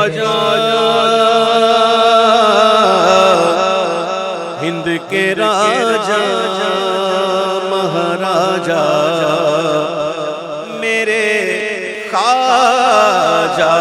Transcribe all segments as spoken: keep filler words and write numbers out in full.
راجا ہند کے راجا مہاراجا میرے خواجہ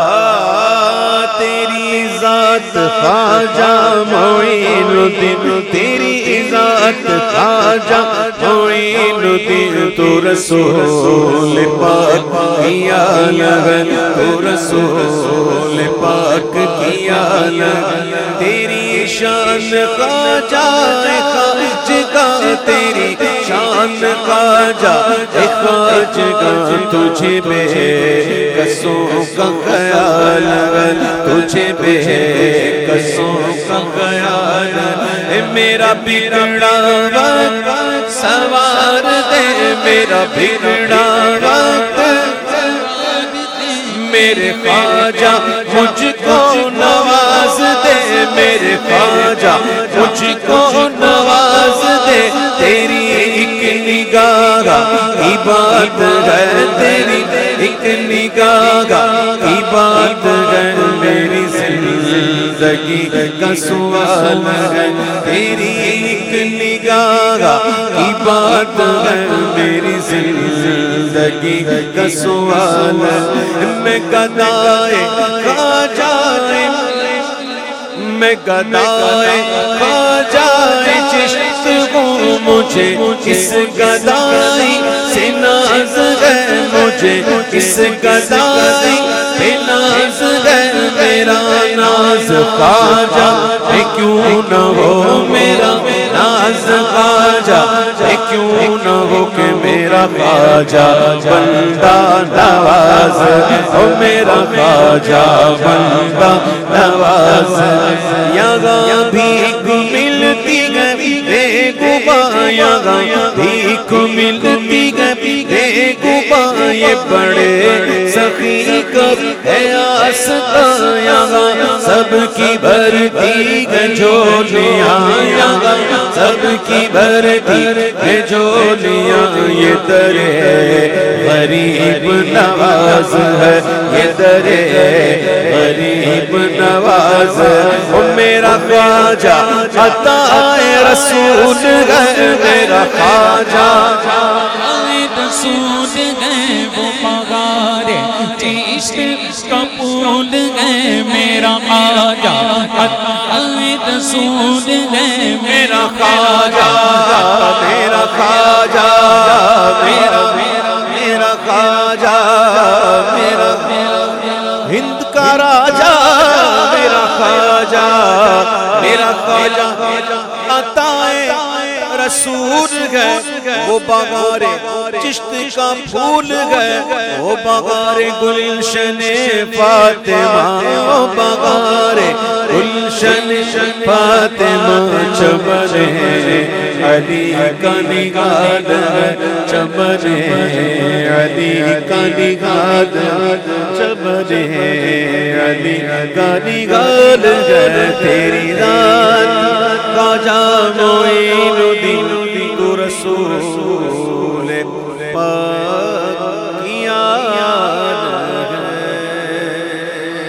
تیری ذات خواجہ معین الدین تیری ذات خواجہ معین الدین تو رسول پاک کیا لگن تو رسول پاک کیا لگن تیری شان خواجہ خواجہ تیری شان خواجہ خواجہ تجھے بے قصوں کا خیال تجھے بے قصوں کا خیال میرا بگڑا وقت سوار دے میرا بگڑا وقت میرے خواجہ مجھ کو نواز دے میرے خواجہ مجھ کو نواز دے تیری ایک نگاہ کی بات ہے تیری ایک نگاہ کی بات ہے میری زندگی کا سوال ہے تیری ایک نگاہ کی بات ہے میری زندگی کا سوال ہے میں گدائے خواجہ میں گدائے خواجہ چشت ہوں مجھے اس گدائی سے ناز ہے مجھے اس گدائی سے ناز ہے میرا ناز خواجہ ہے کیوں نہ ہو میرا ناز خواجہ ہے کیوں نہ ہو کہ میرا خواجہ بندہ نواز ہو میرا خواجہ بندہ نواز یہاں بھیک ملتی ہے بے گبا یہاں بھیک ملتی ہے بے گبا یہ بڑے سخی کر ہے آستا یہاں سب کی بھرتی ہے جھولیاں یہاں سب کی بھرتی ہے جھولیاں یہ در غریب نواز ہے یہ در غریب نواز ہے میرا خواجہ عطا رسول ہے میرا خواجہ رسول ہے وہ مغارے چشت کا پھول ہے میرا خواجہ عطا رسول ہے میرا خواجہ میرا خواجہ میرا میرا خواجہ میرا ہند کا راجا میرا خواجہ میرا خواجہ عطا رسول ہے وہ بغار چشت کا پھول ہے وہ بغار گلشن فاطمہ وہ بغار گلشن فاطمہ چمن علی کا نگاہ چمن علی کا نگاہ چمن علی کا نگاہ تیری ذات خواجہ معین الدین تو رسول